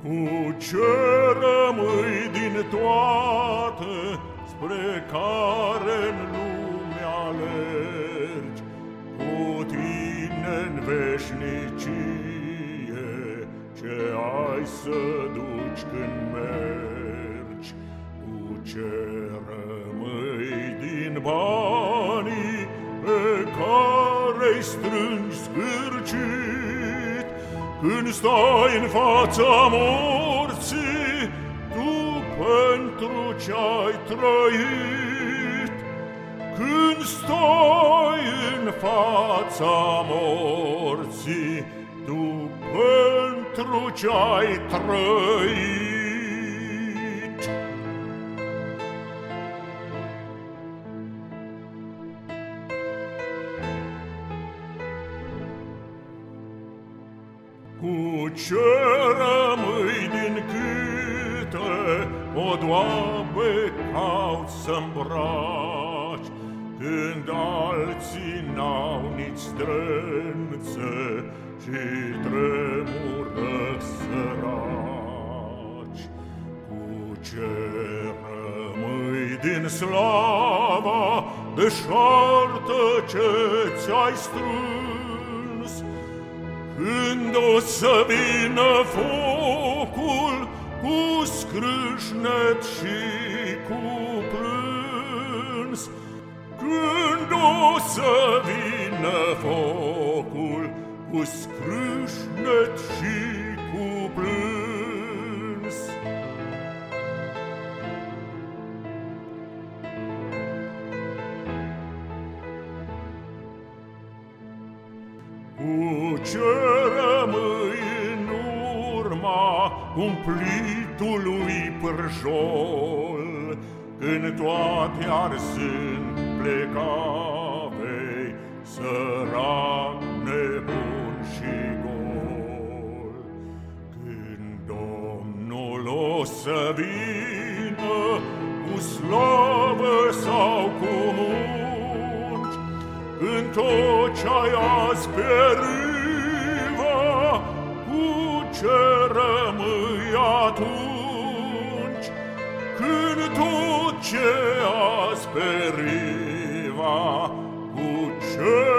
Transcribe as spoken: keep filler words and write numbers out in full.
Cu ce rămâi din toate spre care-n lume alergi? Cu tine-n veșnicie ce ai să duci când mergi. Cu ce rămâi din banii pe care-i strângi scârcit? Când stai în fața morții, tu pentru ce-ai trăit. Când stai în fața morții, tu pentru ce-ai trăit. Cu ce rămâi din câte podoabe cauți să-mbraci, când alții n-au nici zdrențe și tremură săraci? Cu ce rămâi din slava deșartă ce ți-ai strâns, când o să vină focul cu scrâșnet și cu plâns? Când o să vină focul cu scrâșnet și cu plâns? Cu ce rămâi în urma cumplitului pârjol, când toate ar sunt plecavei, sărac, nebun și gol? Când Domnul o să vină cu slavă sau cu munci, când tot ce-ai azi pe riva, cu ce rămâi atunci? Când tot ce azi pe riva, cu ce